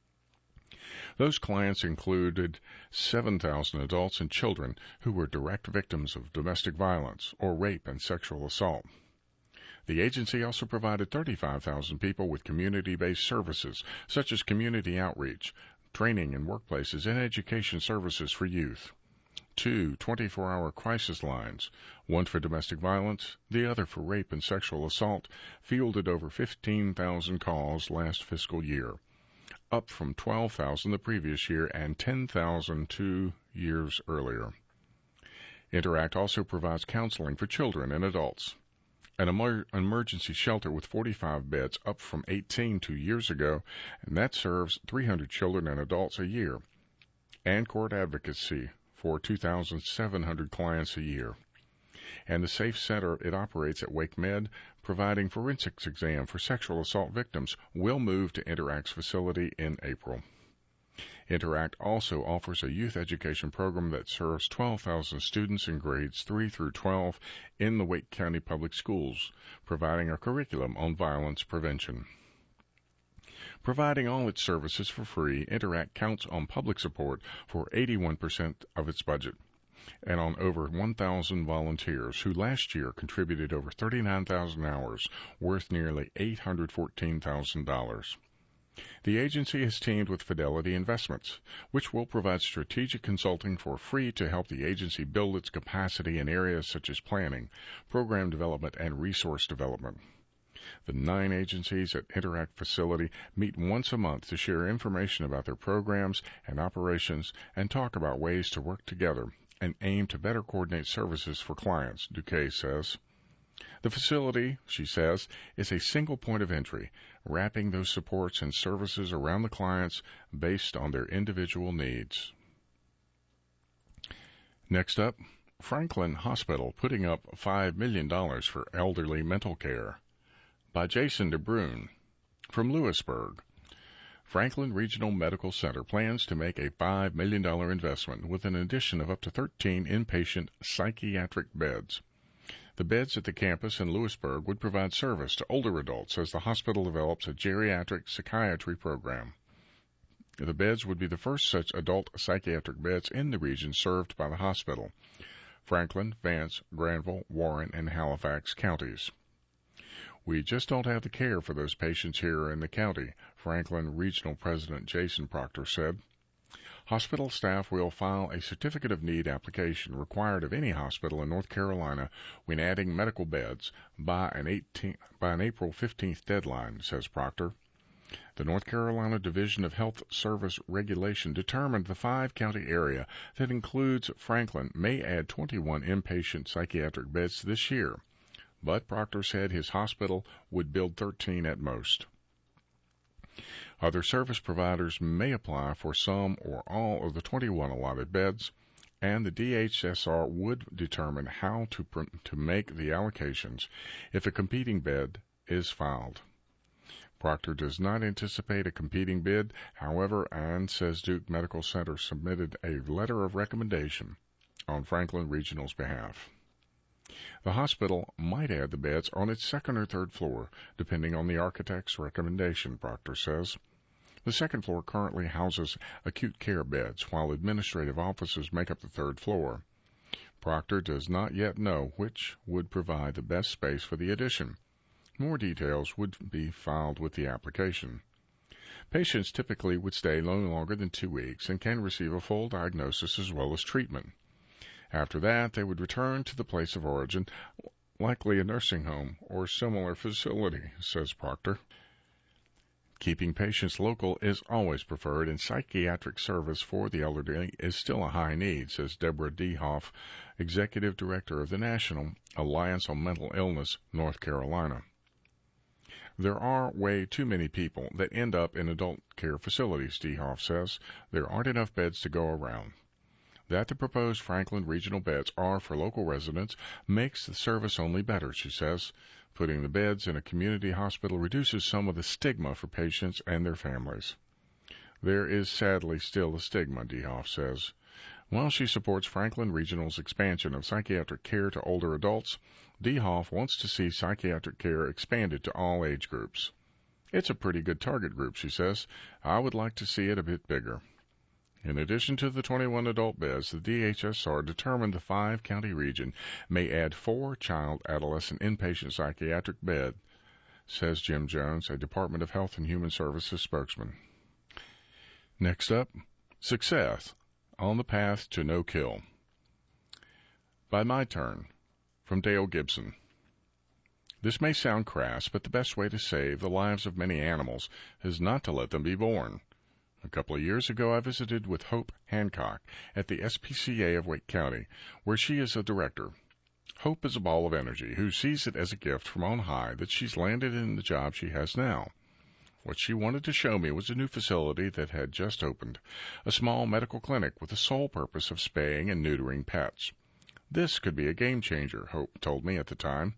Those clients included seven thousand adults and children who were direct victims of domestic violence or rape and sexual assault. The agency also provided thirty-five thousand people with community-based services, such as community outreach, training in workplaces, and education services for youth. Two twenty-four hour crisis lines, one for domestic violence, the other for rape and sexual assault, fielded over fifteen thousand calls last fiscal year, up from twelve thousand the previous year and ten thousand two years earlier. Interact also provides counseling for children and adults. An emer- emergency shelter with forty-five beds, up from eighteen two years ago, and that serves three hundred children and adults a year, and court advocacy for two thousand seven hundred clients a year. And the Safe Center it operates at Wake Med, providing forensics exam for sexual assault victims, will move to Interact's facility in April. Interact also offers a youth education program that serves twelve thousand students in grades three through twelve in the Wake County Public Schools, providing a curriculum on violence prevention. Providing all its services for free, Interact counts on public support for eighty-one percent of its budget and on over one thousand volunteers who last year contributed over thirty-nine thousand hours, worth nearly eight hundred fourteen thousand dollars. The agency has teamed with Fidelity Investments, which will provide strategic consulting for free to help the agency build its capacity in areas such as planning, program development, and resource development. The nine agencies at Interact facility meet once a month to share information about their programs and operations and talk about ways to work together and aim to better coordinate services for clients, Duque says. The facility, she says, is a single point of entry, wrapping those supports and services around the clients based on their individual needs. Next up, Franklin Hospital putting up five million dollars for elderly mental care, by Jason DeBrune. From Lewisburg, Franklin Regional Medical Center plans to make a five million dollars investment with an addition of up to thirteen inpatient psychiatric beds. The beds at the campus in Lewisburg would provide service to older adults as the hospital develops a geriatric psychiatry program. The beds would be the first such adult psychiatric beds in the region served by the hospital, Franklin, Vance, Granville, Warren, and Halifax counties. We just don't have the care for those patients here in the county, Franklin Regional President Jason Proctor said. Hospital staff will file a certificate of need application required of any hospital in North Carolina when adding medical beds by an, eighteenth, by an April fifteenth deadline, says Proctor. The North Carolina Division of Health Service Regulation determined the five-county area that includes Franklin may add twenty-one inpatient psychiatric beds this year, but Proctor said his hospital would build thirteen at most. Other service providers may apply for some or all of the twenty-one allotted beds, and the D H S R would determine how to pr- to make the allocations if a competing bid is filed. Proctor does not anticipate a competing bid, however, and says Duke Medical Center submitted a letter of recommendation on Franklin Regional's behalf. The hospital might add the beds on its second or third floor, depending on the architect's recommendation, Proctor says. The second floor currently houses acute care beds, while administrative offices make up the third floor. Proctor does not yet know which would provide the best space for the addition. More details would be filed with the application. Patients typically would stay no longer than two weeks and can receive a full diagnosis as well as treatment. After that, they would return to the place of origin, likely a nursing home or similar facility, says Proctor. Keeping patients local is always preferred, and psychiatric service for the elderly is still a high need, says Deborah Dehoff, Executive Director of the National Alliance on Mental Illness, North Carolina. There are way too many people that end up in adult care facilities, Dehoff says. There aren't enough beds to go around. That the proposed Franklin Regional beds are for local residents makes the service only better, she says. Putting the beds in a community hospital reduces some of the stigma for patients and their families. There is sadly still a stigma, Dehoff says. While she supports Franklin Regional's expansion of psychiatric care to older adults, Dehoff wants to see psychiatric care expanded to all age groups. It's a pretty good target group, she says. I would like to see it a bit bigger. In addition to the twenty-one adult beds, the D H S R determined the five-county region may add four child-adolescent inpatient psychiatric beds, says Jim Jones, a Department of Health and Human Services spokesman. Next up, success on the path to no kill. By my turn, from Dale Gibson. This may sound crass, but the best way to save the lives of many animals is not to let them be born. A couple of years ago, I visited with Hope Hancock at the S P C A of Wake County, where she is a director. Hope is a ball of energy who sees it as a gift from on high that she's landed in the job she has now. What she wanted to show me was a new facility that had just opened, a small medical clinic with the sole purpose of spaying and neutering pets. This could be a game changer, Hope told me at the time.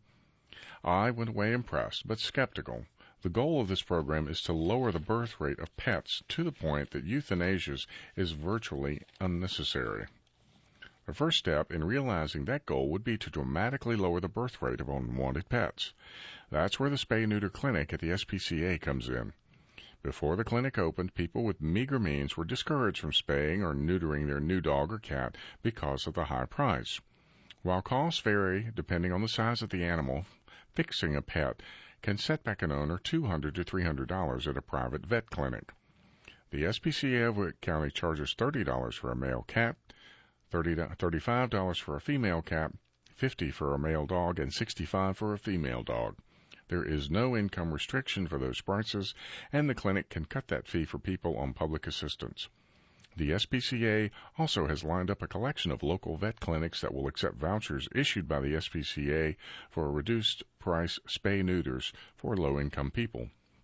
I went away impressed, but skeptical. The goal of this program is to lower the birth rate of pets to the point that euthanasia is virtually unnecessary. The first step in realizing that goal would be to dramatically lower the birth rate of unwanted pets. That's where the spay-neuter clinic at the S P C A comes in. Before the clinic opened, people with meager means were discouraged from spaying or neutering their new dog or cat because of the high price. While costs vary depending on the size of the animal, fixing a pet can set back an owner two hundred to three hundred dollars at a private vet clinic. The S P C A of Wake County charges thirty dollars for a male cat, thirty-five dollars for a female cat, fifty dollars for a male dog, and sixty-five dollars for a female dog. There is no income restriction for those prices, and the clinic can cut that fee for people on public assistance. The S P C A also has lined up a collection of local vet clinics that will accept vouchers issued by the S P C A for reduced-price spay-neuters for low-income people.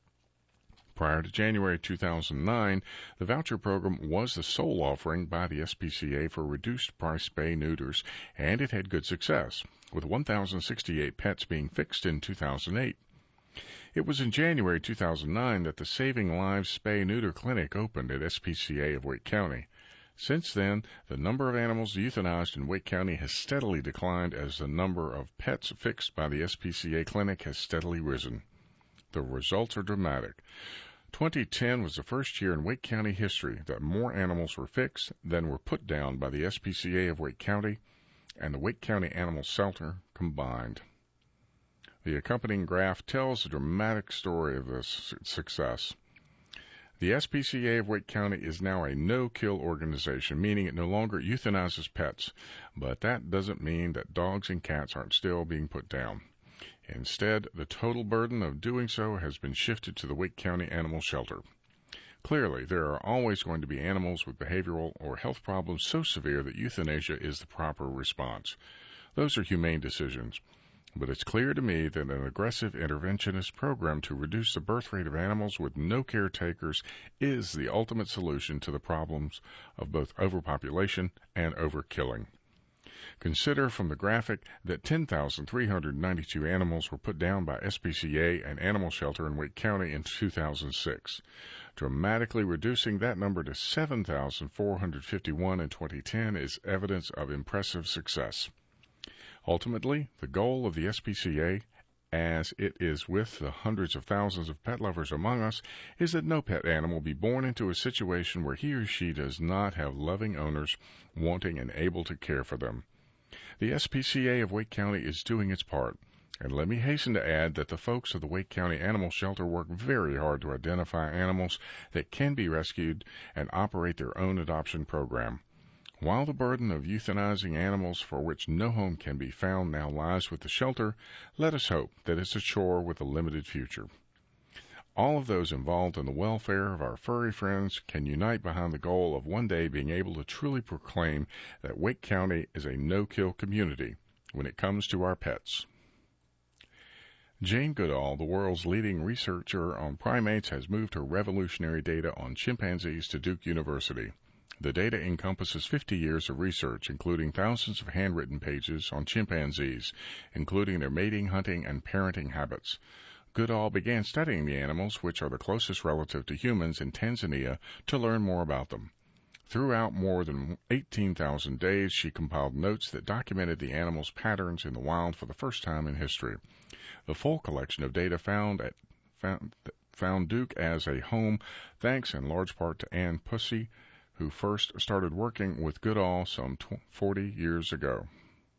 Prior to January two thousand nine, the voucher program was the sole offering by the S P C A for reduced-price spay-neuters, and it had good success, with one thousand sixty-eight pets being fixed in two thousand eight. It was in January two thousand nine that the Saving Lives Spay-Neuter Clinic opened at S P C A of Wake County. Since then, the number of animals euthanized in Wake County has steadily declined as the number of pets fixed by the S P C A clinic has steadily risen. The results are dramatic. twenty ten was the first year in Wake County history that more animals were fixed than were put down by the S P C A of Wake County and the Wake County Animal Shelter combined. The accompanying graph tells a dramatic story of this success. The S P C A of Wake County is now a no-kill organization, meaning it no longer euthanizes pets, but that doesn't mean that dogs and cats aren't still being put down. Instead, the total burden of doing so has been shifted to the Wake County Animal Shelter. Clearly, there are always going to be animals with behavioral or health problems so severe that euthanasia is the proper response. Those are humane decisions. But it's clear to me that an aggressive interventionist program to reduce the birth rate of animals with no caretakers is the ultimate solution to the problems of both overpopulation and overkilling. Consider from the graphic that ten thousand three hundred ninety-two animals were put down by S P C A and Animal Shelter in Wake County in two thousand six. Dramatically reducing that number to seven thousand four hundred fifty-one in twenty ten is evidence of impressive success. Ultimately, the goal of the S P C A, as it is with the hundreds of thousands of pet lovers among us, is that no pet animal be born into a situation where he or she does not have loving owners wanting and able to care for them. The S P C A of Wake County is doing its part, And let me hasten to add that the folks of the Wake County Animal Shelter work very hard to identify animals that can be rescued and operate their own adoption program. While the burden of euthanizing animals for which no home can be found now lies with the shelter, let us hope that it's a chore with a limited future. All of those involved in the welfare of our furry friends can unite behind the goal of one day being able to truly proclaim that Wake County is a no-kill community when it comes to our pets. Jane Goodall, the world's leading researcher on primates, has moved her revolutionary data on chimpanzees to Duke University. The data encompasses fifty years of research, including thousands of handwritten pages on chimpanzees, including their mating, hunting, and parenting habits. Goodall began studying the animals, which are the closest relative to humans, in Tanzania to learn more about them. Throughout more than eighteen thousand days, she compiled notes that documented the animals' patterns in the wild for the first time in history. The full collection of data found at found, found Duke as a home, thanks in large part to Ann Pussy, who first started working with Goodall some forty years ago.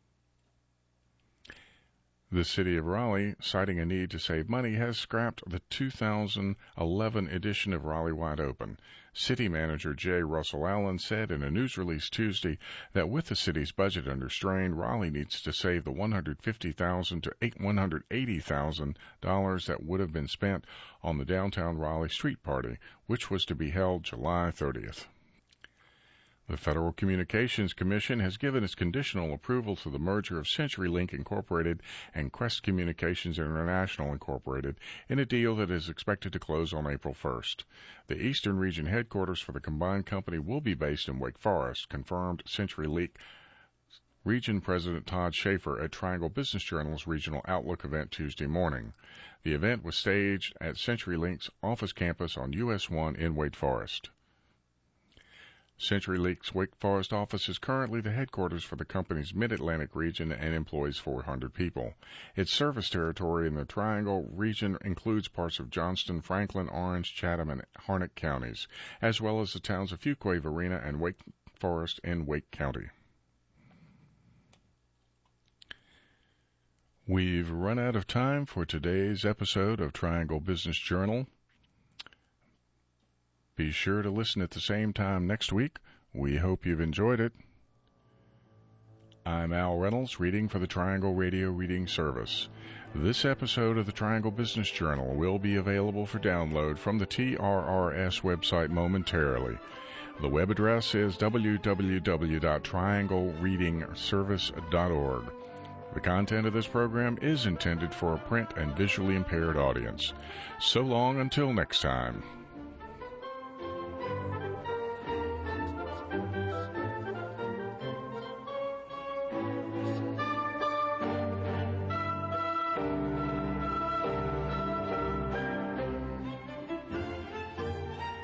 The city of Raleigh, citing a need to save money, has scrapped the two thousand eleven edition of Raleigh Wide Open. City manager J. Russell Allen said in a news release Tuesday that with the city's budget under strain, Raleigh needs to save the one hundred fifty thousand dollars to one hundred eighty thousand dollars that would have been spent on the downtown Raleigh Street Party, which was to be held July thirtieth. The Federal Communications Commission has given its conditional approval to the merger of CenturyLink Incorporated and Crest Communications International Incorporated in a deal that is expected to close on April first. The Eastern Region headquarters for the combined company will be based in Wake Forest, confirmed CenturyLink Region President Todd Schaefer at Triangle Business Journal's Regional Outlook event Tuesday morning. The event was staged at CenturyLink's office campus on U S one in Wake Forest. CenturyLink's Wake Forest office is currently the headquarters for the company's Mid-Atlantic region and employs four hundred people. Its service territory in the Triangle region includes parts of Johnston, Franklin, Orange, Chatham, and Harnett counties, as well as the towns of Fuquay, Varina, and Wake Forest in Wake County. We've run out of time for today's episode of Triangle Business Journal. Be sure to listen at the same time next week. We hope you've enjoyed it. I'm Al Reynolds, reading for the Triangle Radio Reading Service. This episode of the Triangle Business Journal will be available for download from the T R R S website momentarily. The web address is w w w dot triangle reading service dot org. The content of this program is intended for a print and visually impaired audience. So long until next time.